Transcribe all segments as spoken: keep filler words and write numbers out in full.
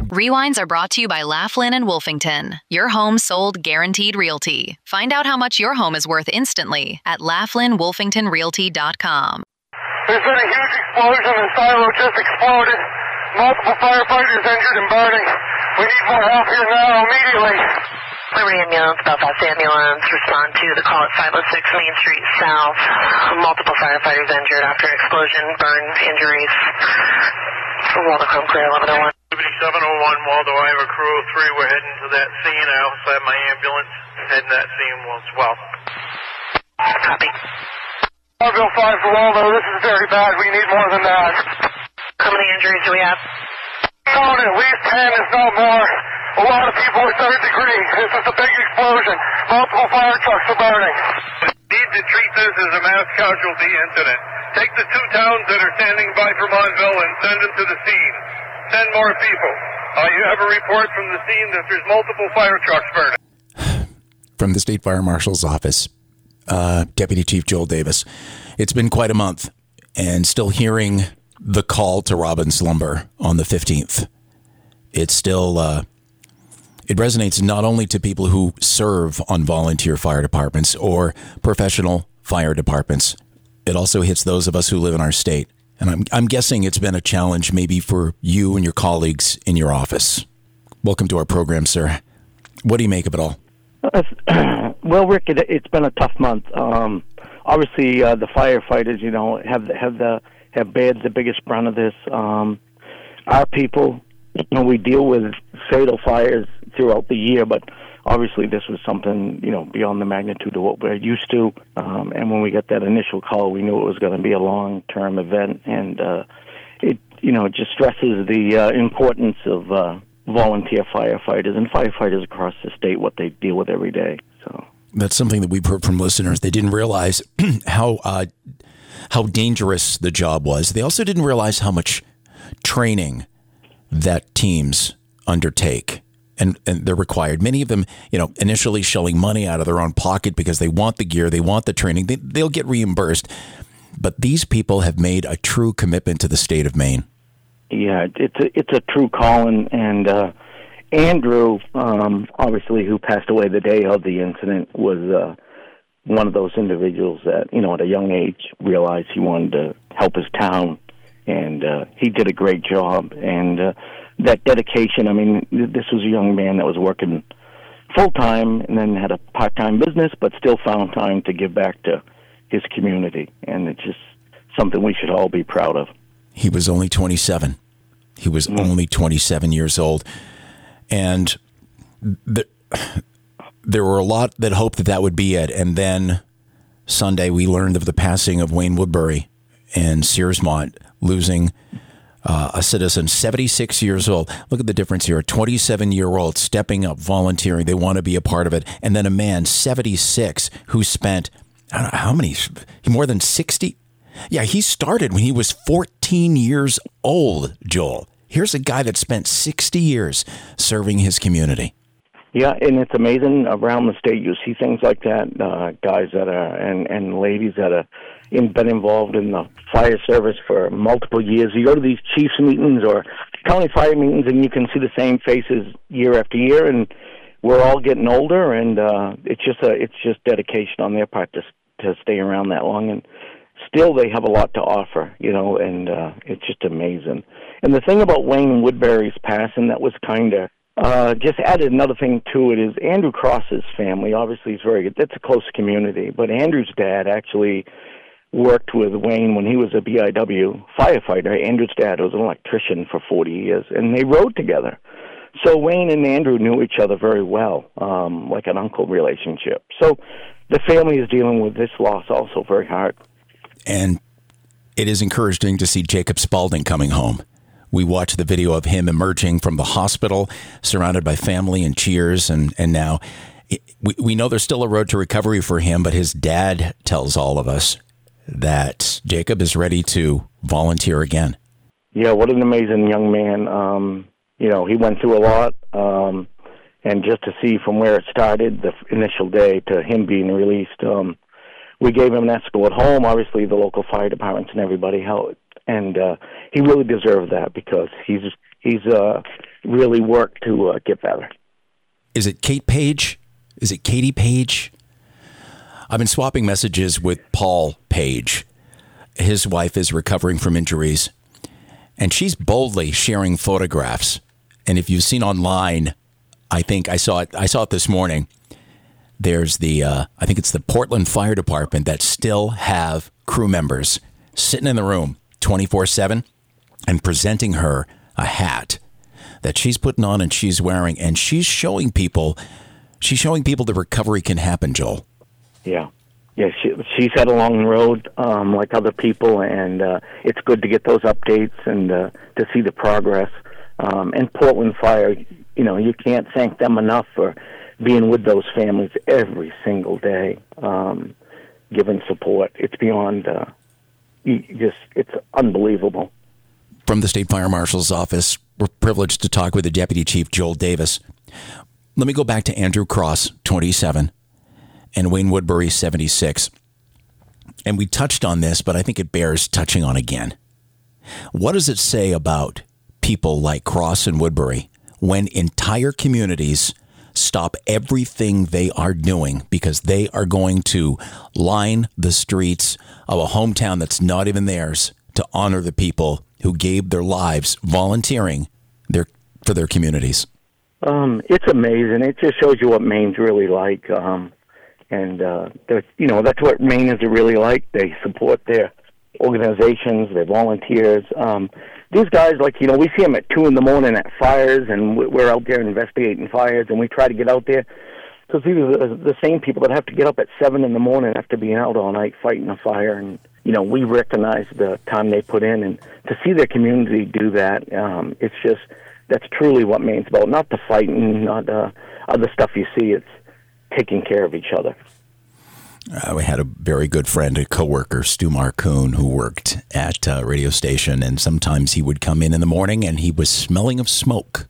Rewinds are brought to you by Laughlin and Wolfington. Your home sold guaranteed realty. Find out how much your home is worth instantly at laughlin wolfington realty dot com. There's been a huge explosion and silo just exploded. Multiple firefighters injured and burning. We need more help here now immediately. Liberty Ambulance, Belfast Ambulance, respond to the call at five oh six Main Street South. Multiple firefighters injured after explosion, burn injuries. Waldo Chrome Clear, eleven oh one. Liberty seven oh one, Waldo, I have a crew of three. We're heading to that scene. I also have my ambulance heading that scene as well. Copy. Bill five for Waldo, this is very bad. We need more than that. How many injuries do we have? Count at least ten, if not more. A lot of people are third degree. This is a big explosion. Multiple fire trucks are burning. Need to treat this as a mass casualty incident. Take the two towns that are standing by Vermontville and send them to the scene. Send more people. Uh, you have a report from the scene that there's multiple fire trucks burning. From the State Fire Marshal's office, uh, Deputy Chief Joel Davis. It's been quite a month, and still hearing the call to Robin Slumber on the fifteenth. It's still, uh, it resonates not only to people who serve on volunteer fire departments or professional fire departments. It also hits those of us who live in our state. And I'm, I'm guessing it's been a challenge maybe for you and your colleagues in your office. Welcome to our program, sir. What do you make of it all? Well, Rick, it, it's been a tough month. Um, obviously, uh, the firefighters, you know, have have the have bared the biggest brunt of this. Um, our people, you know, we deal with fatal fires throughout the year, but obviously this was something, you know, beyond the magnitude of what we're used to. Um, and when we got that initial call, we knew it was going to be a long-term event, and uh, it, you know, it just stresses the uh, importance of uh, volunteer firefighters and firefighters across the state, what they deal with every day. So that's something that we've heard from listeners. They didn't realize how uh, how dangerous the job was. They also didn't realize how much training that teams undertake. And, and they're required. Many of them, you know, initially shelling money out of their own pocket because they want the gear, they want the training, they, they'll get reimbursed. But these people have made a true commitment to the state of Maine. Yeah, it's a, it's a true calling. And uh, Andrew, um, obviously, who passed away the day of the incident, was uh, one of those individuals that, you know, at a young age realized he wanted to help his town. And uh, he did a great job. And uh, that dedication, I mean, this was a young man that was working full-time and then had a part-time business, but still found time to give back to his community. And it's just something we should all be proud of. He was only twenty-seven. He was mm. only twenty-seven years old. And th- there were a lot that hoped that that would be it. And then Sunday we learned of the passing of Wayne Woodbury and Searsmont, losing uh, a citizen, seventy-six years old. Look at the difference here. A twenty-seven-year-old stepping up, volunteering. They want to be a part of it. And then a man, seventy-six, who spent, I don't know, how many, more than sixty? Yeah, he started when he was fourteen years old, Joel. Here's a guy that spent sixty years serving his community. Yeah, and it's amazing around the state. You see things like that, uh, guys that are, and, and ladies that are in, been involved in the fire service for multiple years. You go to these chiefs meetings or county fire meetings, and you can see the same faces year after year, and we're all getting older, and uh, it's just a, it's just dedication on their part to to stay around that long, and still they have a lot to offer, you know, and uh, it's just amazing. And the thing about Wayne Woodbury's passing that was kind of Uh, just added another thing to it is Andrew Cross's family. Obviously, he's very good. That's a close community. But Andrew's dad actually worked with Wayne when he was a B I W firefighter. Andrew's dad was an electrician for forty years, and they rode together. So Wayne and Andrew knew each other very well, um, like an uncle relationship. So the family is dealing with this loss also very hard. And it is encouraging to see Jacob Spaulding coming home. We watched the video of him emerging from the hospital, surrounded by family and cheers, and, and now it, we, we know there's still a road to recovery for him, but his dad tells all of us that Jacob is ready to volunteer again. Yeah, what an amazing young man. Um, you know, he went through a lot, um, and just to see from where it started, the initial day, to him being released, um, we gave him an escort home. Obviously, the local fire departments and everybody helped. And uh, he really deserved that because he's he's uh, really work to uh, get better. Is it Kate Page? Is it Katie Page? I've been swapping messages with Paul Page. His wife is recovering from injuries, and she's boldly sharing photographs. And if you've seen online, I think I saw it. I saw it this morning. There's the, uh, I think it's the Portland Fire Department that still have crew members sitting in the room twenty-four seven and presenting her a hat that she's putting on and she's wearing, and she's showing people, she's showing people the recovery can happen, Joel. Yeah. Yeah, she, she's had a long road um, like other people, and uh, it's good to get those updates and uh, to see the progress. Um, and Portland Fire, you know, you can't thank them enough for being with those families every single day, um, giving support. It's beyond, uh, you just, it's unbelievable. From the State Fire Marshal's office, we're privileged to talk with the Deputy Chief, Joel Davis. Let me go back to Andrew Cross, twenty-seven, and Wayne Woodbury, seventy-six. And we touched on this, but I think it bears touching on again. What does it say about people like Cross and Woodbury when entire communities stop everything they are doing because they are going to line the streets of a hometown that's not even theirs to honor the people who gave their lives volunteering their for their communities? Um, it's amazing. It just shows you what Maine's really like. Um, and, uh, you know, that's what Maine is really like. They support their organizations, their volunteers. Um, these guys, like, you know, we see them at two in the morning at fires, and we're out there investigating fires, and we try to get out there. Because these are the, the same people that have to get up at seven in the morning after being out all night fighting a fire. And, you know, we recognize the time they put in. And to see their community do that, um, it's just, that's truly what Maine's about. Not the fighting, not the other stuff you see. It's taking care of each other. Uh, we had a very good friend, a coworker, Stu Marcoon, who worked at a radio station, and sometimes he would come in in the morning and he was smelling of smoke.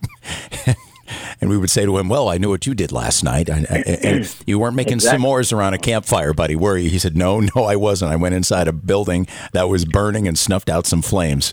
And we would say to him, well, I knew what you did last night. I, I, and you weren't making exactly. s'mores around a campfire, buddy, were you? He said, no, no, I wasn't. I went inside a building that was burning and snuffed out some flames.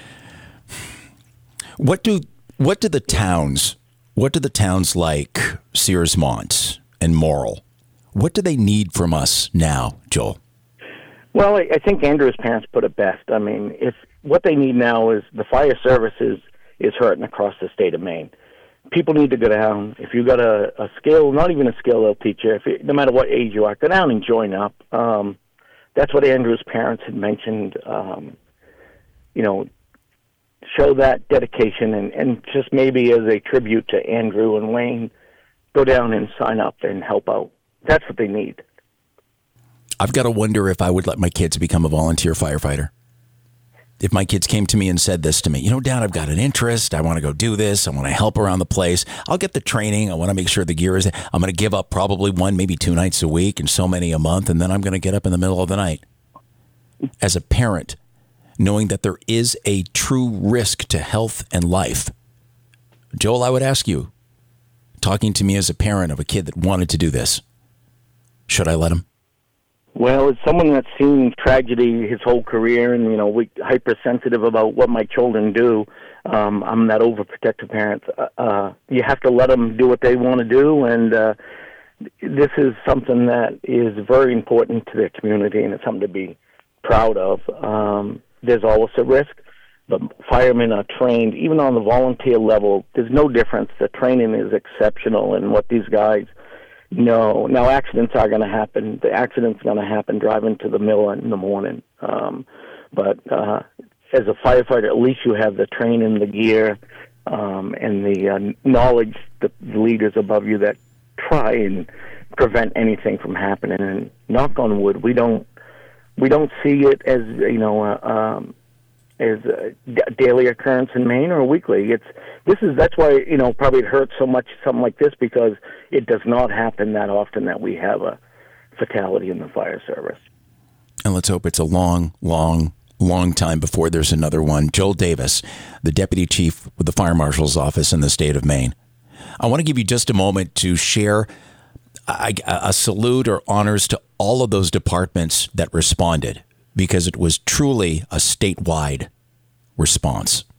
What do what do the towns, what do the towns like Searsmont and Morrill, what do they need from us now, Joel? Well, I think Andrew's parents put it best. I mean, if what they need now is the fire services is hurting across the state of Maine. People need to go down. If you got a, a skill, not even a skill they'll teach you, if it, no matter what age you are, go down and join up. Um, that's what Andrew's parents had mentioned. Um, you know, show that dedication, and, and just maybe as a tribute to Andrew and Wayne, go down and sign up and help out. That's what they need. I've got to wonder if I would let my kids become a volunteer firefighter. If my kids came to me and said this to me, you know, Dad, I've got an interest. I want to go do this. I want to help around the place. I'll get the training. I want to make sure the gear is there. I'm going to give up probably one, maybe two nights a week and so many a month. And then I'm going to get up in the middle of the night. As a parent, knowing that there is a true risk to health and life. Joel, I would ask you, talking to me as a parent of a kid that wanted to do this, should I let him? Well, as someone that's seen tragedy his whole career, and, you know, we hypersensitive about what my children do, um, I'm that overprotective parent. Uh, uh, you have to let them do what they want to do, and uh, this is something that is very important to their community, and it's something to be proud of. Um, there's always a risk, but firemen are trained, even on the volunteer level, there's no difference. The training is exceptional, and what these guys know. Now, accidents are going to happen. The accident's going to happen driving to the mill in the morning. Um, but uh, as a firefighter, at least you have the training, the gear, um, and the uh, knowledge, the leaders above you that try and prevent anything from happening. And knock on wood, we don't we don't see it as, you know, uh, um, as a daily occurrence in Maine or weekly. It's this is that's why, you know, probably it hurts so much, something like this, because it does not happen that often that we have a fatality in the fire service. And let's hope it's a long, long, long time before there's another one. Joel Davis, the Deputy Chief with the Fire Marshal's Office in the state of Maine. I want to give you just a moment to share a, a salute or honors to all of those departments that responded, because it was truly a statewide response.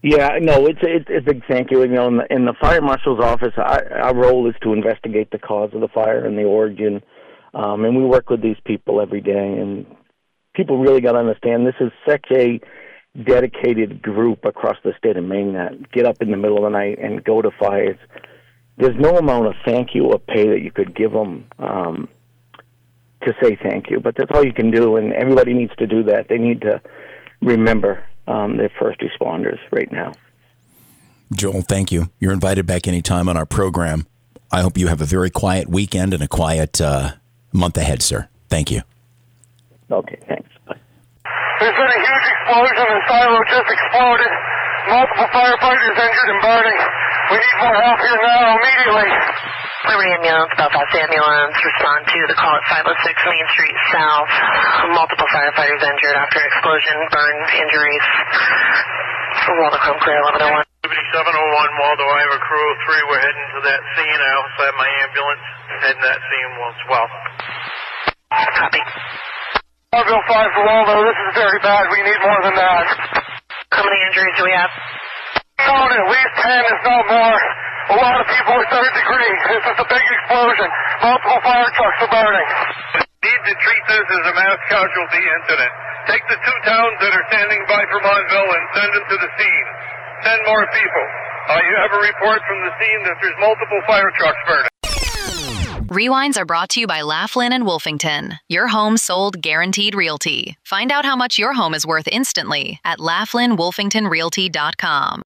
Yeah, no, it's it's a big thank you. You know, in the, in the fire marshal's office, our, our role is to investigate the cause of the fire and the origin, um, and we work with these people every day. And people really got to understand this is such a dedicated group across the state of Maine that get up in the middle of the night and go to fires. There's no amount of thank you or pay that you could give them um, to say thank you, but that's all you can do, and everybody needs to do that. They need to remember Um, they're first responders right now. Joel, thank you. You're invited back anytime on our program. I hope you have a very quiet weekend and a quiet uh, month ahead, sir. Thank you. Okay, thanks. Bye. There's been a huge explosion. The silo just exploded. Multiple firefighters injured and burning. We need more help here now immediately. Liberty Ambulance, Belfast Ambulance, respond to the call at five oh six Main Street South. Multiple firefighters injured after explosion, burn injuries. Waldo Chrome Clear eleven oh one. Liberty seven oh one, Waldo, I have a crew of three. We're heading to that scene. I also have my ambulance heading that scene as well. Copy. Orville five for Waldo, this is very bad. We need more than that. How many injuries do we have? Count at least ten, if not more. A lot of people are third degree. This is a big explosion. Multiple fire trucks are burning. Need to treat this as a mass casualty incident. Take the two towns that are standing by for Monville and send them to the scene. Send more people. Uh, you have a report from the scene that there's multiple fire trucks burning. Rewinds are brought to you by Laughlin and Wolfington, your home sold guaranteed realty. Find out how much your home is worth instantly at laughlin wolfington realty dot com.